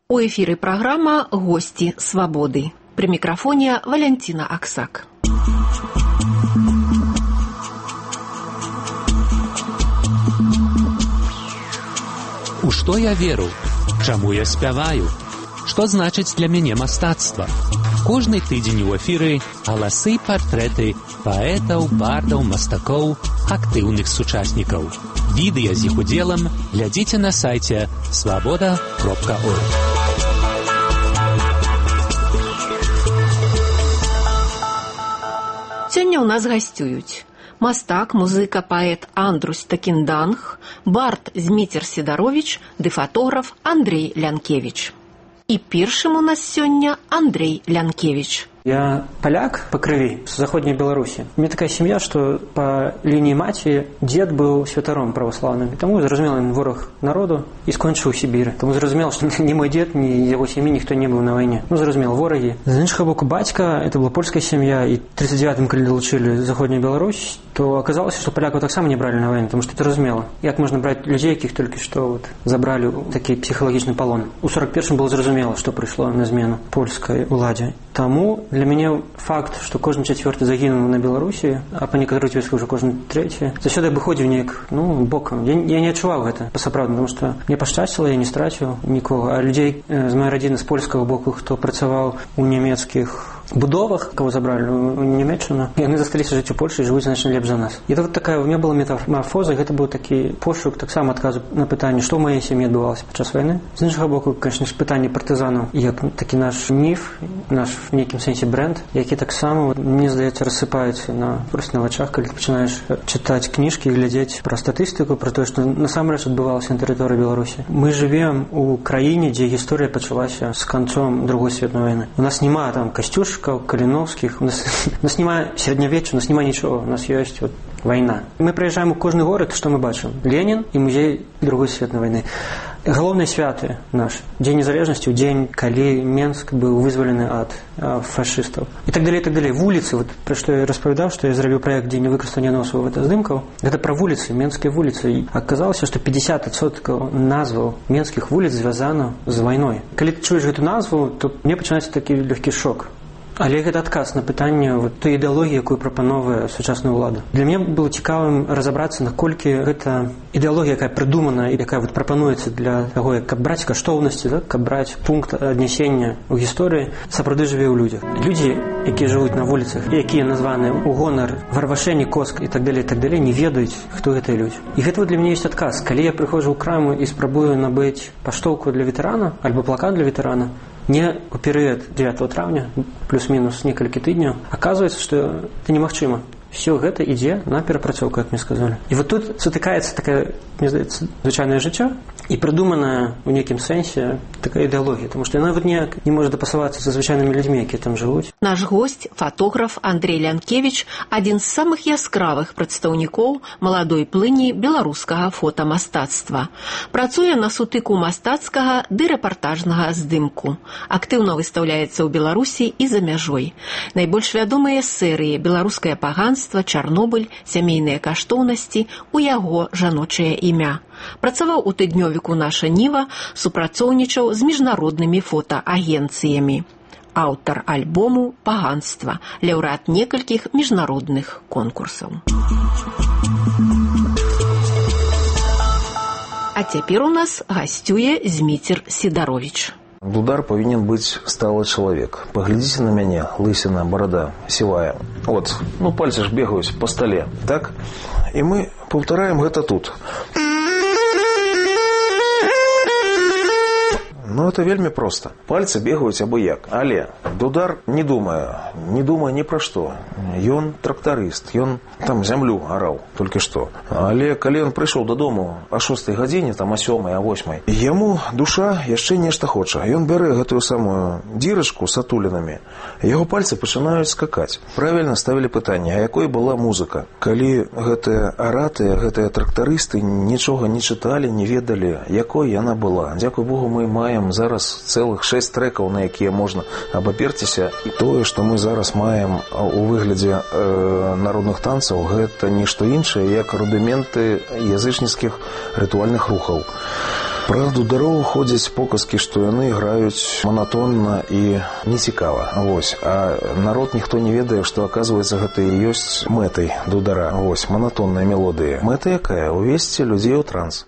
У эфіры праграма «Гости свабоды». При микрофоне Валентина Аксак. У што я веру? Чаму я спяваю? Што значыць для мяне мастацтва? Кожны тыдзень у эфіры галасы, партрэты паэтаў, бардаў, мастакоў, актыўных сучаснікаў. Відэа з іх удзелам глядзіце на сайце swaboda.org. Сёння ў нас гасцююць мастак, музыка, паэт Андрусь Такінданг, бард Зміцер Сідаровіч ды фатограф Андрей Лянкевіч. І першым у нас сёння Андрей Лянкевіч. Я поляк по крови, с Заходней Беларуси. У меня такая семья, что по линии матери дед был святаром православным. И тому зразумел, он ворог народу и скончил в Сибири. Тому зразумел, что ни мой дед, ни его семьи никто не был на войне. Ну, зразумел, вороги. З іншого боку, батька, это была польская семья, и в 39-м, когда долучили Заходнюю Беларусь, то оказалось, что поляков так само не брали на войну, потому что это разумело. Як можно брать людей, яких только что вот забрали такие психологичный полон. У 41-м было зразумело, что пришло на змену польской уладе. Тому для меня факт, что кожен четвертый загинул на Беларусі, а по некоторым вёскам уже кожен третий, заўсёды абыходзіў неяк, бокам. Я не адчуваў гэта па-сапраўднаму, потому что мне пашчасціла, я не страціў нікога. А людей з моей родины, з польскага боку, хто працаваў у нямецкіх будовах, кого забрали у Нямецчыну, яны засталіся жыць у Польшы і жывуць значна лепш за нас. І это вот такая, у меня была метаморфоза, гэта быў такі пошук таксама адказу на пытанне, што ў маёй сям'і адбывалася падчас вайны. З іншага боку, конечно, пытанне партызанаў, як такі наш міф, наш в нейкім сэнсе бренд, які таксама, мне здаецца, рассыпаецца просто на вачах, калі ты пачынаеш чытаць кніжкі і глядзець пра статыстыку, пра тое, што насамрэч адбывалася на тэрыторыі Беларусі. Мы жывем у краіне, дзе гісторыя пачалася з канцом Другой светной вайны. У нас няма там Касцюшкаў, Каліновскіх, у нас няма сярэднявечча, у нас няма нічого, у нас ёсць вот вайна. Мы прыязджаем у кожны горад, што мы бачым? Ленін і музей Другой светной вайны. Галоўныя святы наш. Дзень незалежнасці, дзень, калі Менск быў вызвалены ад фашыстаў. І так далей, так далей. Вуліцы, вот, пра што я распавядаў, што я зрабіў праект дзень выкарыстання носу здымкаў, гэта пра вуліцы, менскія вуліцы. І аказалася, што 50% назваў менскіх вуліц звязана з вайной. Калі ты чуеш гэту назву, то мне пачынаецца такі лёгкі шок. Але гэта адказ на пытанне вот, той ідэалогіі, якую прапановвае сучасная ўлада. Для мяне было цікавым разабрацца, наколькі гэта ідэалогія, якая прыдумана і якая вот, прапануецца для таго, каб браць каштоўнасці, да? Каб браць пункт аднясення ў гісторыі, сапраўды жыве ў людзях. Людзі, якія жывуць на вуліцах, якія названы ў гонар Варвашэні, Коск і так далей, не ведаюць, хто гэтыя людзі. І гэта вот, для мяне ёсць адказ. Калі я прыходжу ў краму і спрабую набыць паштоўку для ветэрана альбо плакат для ветэрана, не у перыяд 9 траўня, плюс-мінус некалькі тыдняў, аказваецца, што это немагчыма. Все гэта ідзе на перапрацоўку, як мне сказалі. І вот тут сутыкаецца такая, мне здаецца, звычайнае жыццё і прыдуманая ў нейкім сэнсе такая ідэалогія, тому што яна вот ніяк не можа дапасавацца са звычайнымі людзьмі, якія там жывуць. Наш госць, фатограф Андрей Лянкевіч, адзін з самых яскравых прадстаўнікоў маладой плыні беларускага фотамастацтва. Працуе на сутыку мастацкага ды рэпартажнага здымку. Актыўна выстаўляецца ў Беларусі і за мяжой. Найбольш вядомыя серыі «Беларускае паганства», «Чарнобыль», «Сямейныя каштоўнасці», у яго жаночае імя. Працаваў у тыднёвіку «Наша Ніва», супрацоўнічаў з міжнароднымі фотаагенцыямі. Аўтар альбому «Паганства», лаўрэат некалькіх міжнародных конкурсаў. А цяпер у нас гасцюе Зміцер Сідаровіч. Дудар повинен быть сталый человек. Поглядите на меня, лысина, борода, сивая. Вот, пальцы ж бегают по столе, так? И мы повторяем это тут. Ну, это вельми просто. Пальцы бегают абы-як. Але Дудар не думая ни про что. Ён трактарыст, ён там зямлю араў толькі што. Але калі ён прыйшоў дадому о 6 гадзіне, там о 7, о 8, яму душа яшчэ нешта хоча. Ён бярэ гэтую самую дзірачку с атулінамі. Яго пальцы пачынаюць скакаць. Правільна ставілі пытанне, а якой была музыка? Калі гэтыя араты, гэтыя трактарысты нічога не чыталі, не ведалі, якой яна была. Дзякуй Богу, мы маем зараз цэлых 6 трэкаў, на якія можна абаперціся. І тое, што мы зараз маем у выглядзе народных танцаў, гэта нішто іншае, як рудыменты язычніцкіх рытуальных рухаў. Пра дудароў ходзяць показкі, што яны граюць манатонна і нецікава. Вось. А народ ніхто не ведае, што, аказваецца, гэта і ёсць мэтай дудара. Вось, манатонная мелодыя. Мэта якая? Увесці людзей у транс.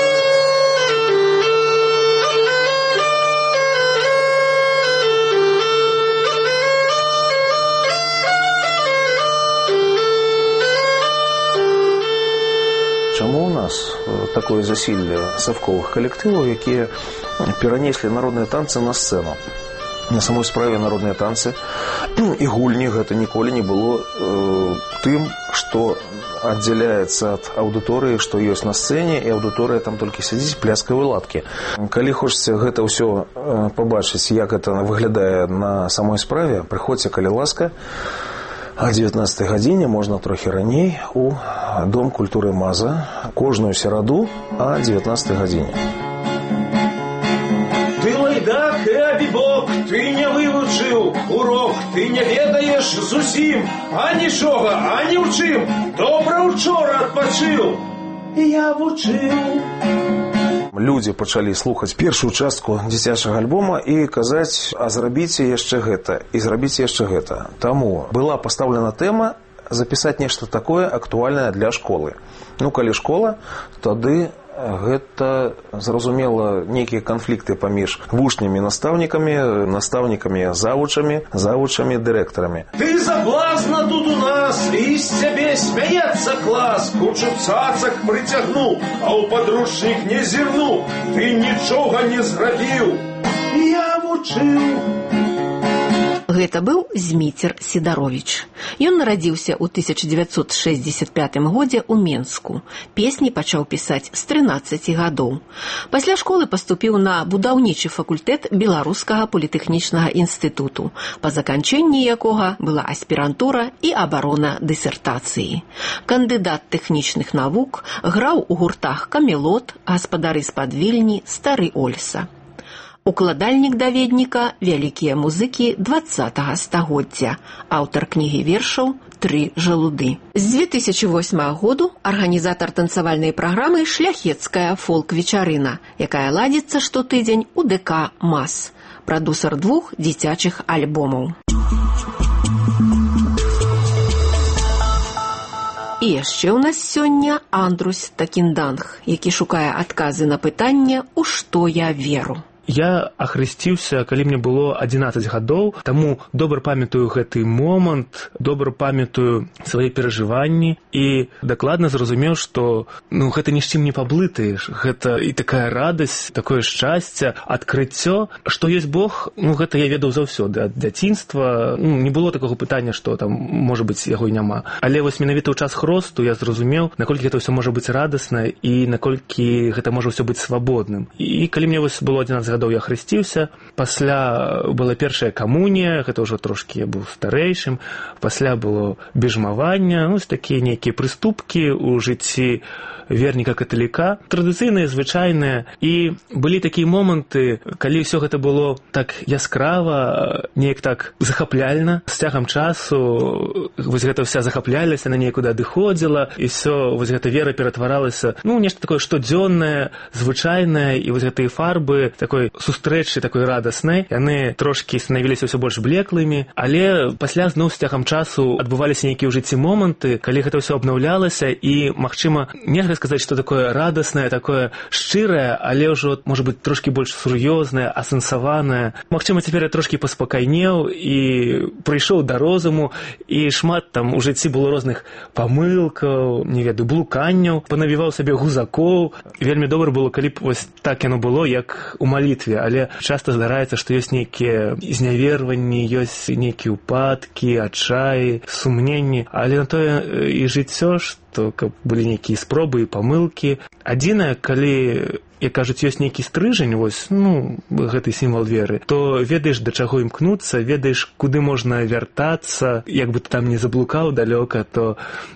Чаму у нас такое засілле савковых калектываў, якія перанеслі народныя танцы на сцэну? На самой справе народныя танцы і гульні гэта ніколі не было тым, што аддзяляецца ад аўдыторыі, што ёсць на сцэне, і аўдыторыя там толькі сядзіць, пляскае ладкі. Калі хочаце гэта ўсё пабачыць, як гэта выглядае на самой справе, прыходзьце, калі ласка, о 19 гадзіне, можна трохі раней, у Дом культуры Маза, кожную сераду о 19 гадзіне. Ты лайдак і абібок, ты не вывучыў урок, ты не ведаеш зусім, а нічога, а ні ў чым, добра учора адпачыў, і я вучыў. Людзі пачалі слухаць першую частку дзіцячага альбома і казаць, а зрабіце яшчэ гэта, і зрабіце яшчэ гэта. Таму была пастаўлена тэма запісаць нешта такое актуальнае для школы. Ну, калі школа, тады гэта, зразумела, нейкія канфлікты паміж вучнямі, настаўнікамі, завучамі, дырэктарамі. Ты заблазна тут у нас, і з цябе смяецца клас, кучу цацак прыцягнуў, а ў падручнік не зірнуў, ты нічога не зрабіў, я вучыў. Гэта быў Зміцер Сідаровіч. Ён нарадзіўся ў 1965 годзе ў Менску. Песні пачаў пісаць з 13 гадоў. Пасля школы паступіў на будаўнічы факультэт Беларускага політэхнічнага інстытуту, па заканчэнні якога была аспірантура і абарона дысертацыі. Кандыдат тэхнічных навук, граў у гуртах «Камелот», «Гаспадары з-пад Вільні», «Стары Ольса». Укладальнік даведніка «Вялікія музыкі 20-го стагоддзя», аўтар кнігі вершаў «Тры жалуды». З 2008 году арганізатар танцавальнай праграмы «Шляхецкая фолк-вечарына», якая ладзіцца штотыдзень у ДК «МАЗ», прадусар 2 дзіцячых альбомаў. І яшчэ ў нас сёння Андрусь Такінданг, які шукае адказы на пытанне «У што я веру?». Я ахрысціўся, калі мне было 11 гадоў, таму добра памятаю гэты момант, добра памятаю свае перажыванні і дакладна зразумеў, што гэта ні з чым не паблытаеш. Гэта і такая радасць, такое шчасце, адкрыццё, што ёсць Бог, гэта я ведаў заўсёды ад дзяцінства. Не было такога пытання, што там, можа быць, яго і няма. Але вось менавіта ў час хросту я зразумеў, наколькі гэта ўсё можа быць радасна і наколькі гэта можа ўсё быць свабодным. І калі мне вось было 11 гадоў, я хрысціўся, пасля была першая камунія, гэта ўжо трошкі я быў старэйшым, пасля было бежмаванне, такія нейкія прыступкі ў жыцці верніка каталіка, традыцыйныя, звычайныя, і былі такія моманты, калі ўсё гэта было так яскрава, неяк так захапляльна, з цягам часу вось гэта вся захапляльнасць, яна некуды адыходзіла, і ўсё, вось гэта вера ператваралася, нешта такое штодзённае, звычайнае, і вось гэтыя фарбы такой сустрэчы, такой радаснай, яны трошкі станавіліся ўсё больш блеклымі, але пасля зноў з цягам часу адбываліся нейкія ў жыцці моманты, калі гэта ўсё абнаўлялася, і, магчыма, нельга сказаць, што такое радаснае, такое шчырае, але ўжо, можа быць, трошкі больш сур'ёзнае, асэнсаванае. Магчыма, цяпер я трошкі паспакайнеў і прыйшоў да розуму, і шмат там у жыцці было розных памылкаў, не ведаю, блуканняў, панавіваў сабе гузакоў. Вельмі добра было, калі б вось так яно было, як у малітве, але часта здараецца, што ёсць нейкія зняверванні, ёсць нейкія ўпадкі, адчаі, сумненні, але на тое і жыццё, што каб былі нейкія спробы і памылкі. Адзінае, калі, як кажуць, ёсць нейкі стрыжань, вось, гэты сімвал веры, то ведаеш, да чаго імкнуцца, ведаеш, куды можна вяртацца, як бы ты там не заблукаў далёка, то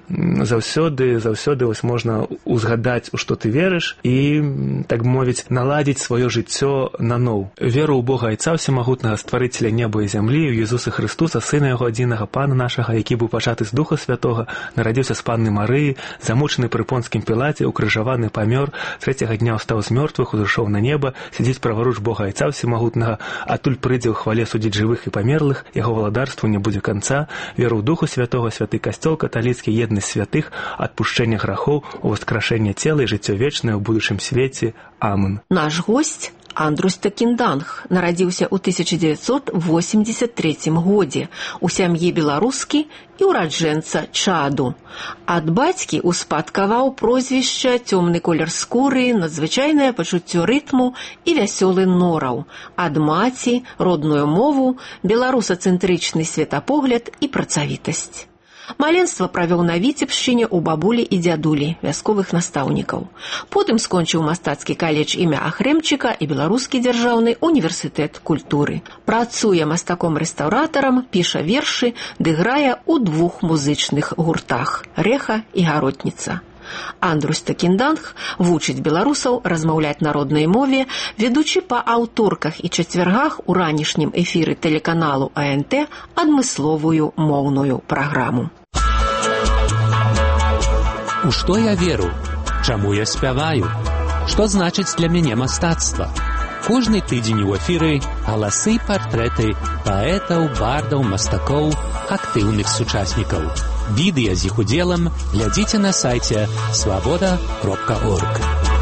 заўсёды вось можна узгадаць, у што ты верыш, і, так мовіць, наладзіць сваё жыццё наноў. Веру ў Бога Айца Всемагутнага, стварыцеля неба і зямлі, ў Езуса Хрыстуса, Сына Яго адзінага, Пана нашага, які быў пачаты з Духа Святога, нарадзіўся з Панны Марыі, Галілеі, замучаны пры понскім пілаце, укрыжаваны памёр, трэцяга дня ўстаў з мёртвых, узышоў на неба, сядзіць праваруч Бога Айца Всемагутнага, адтуль прыйдзе ў хвале судзіць жывых і памерлых, яго валадарству не будзе канца, веру ў Духу Святого, святы касцёл каталіцкі, еднасць святых, адпушчэнне грахоў, уваскрашэнне цела і жыццё вечнае ў будучым свеце. Амэн. Наш госць Андрус Такінданг нарадзіўся ў 1983 годзе у сям'і беларускі і ўраджэнца Чаду. Ад бацькі успадкаваў прозвішча, цёмны колер скуры, надзвычайнае пачуццё рытму і вясёлы нораў. Ад маці родную мову, беларусацэнтрычны светапогляд і працавітасць. Маленства правёў на Віцебшчыне ў бабулі і дзядулі, вясковых настаўнікаў. Потым скончыў мастацкі каледж імя Ахрэмчыка і Беларускі дзяржаўны універсітэт культуры. Працуе мастаком-рэстаўратарам, піша вершы, ды грае ў 2 музычных гуртах «Рэха» і «Гаротніца». Андрус Такінданг вучыць беларусаў размаўляць на роднай мове, ведучы па аўторках і чацвяргах у ранішнім эфіры тэлеканалу АНТ адмысловую моўную праграму. У што я веру? Чаму я спяваю? Што значыць для мяне мастацтва? Кожны тыдзень у эфіры галасы, партрэты паэтаў, бардаў, мастакоў, актыўных сучаснікаў. Відэа з іх удзелам глядзіце на сайце свабода.орг.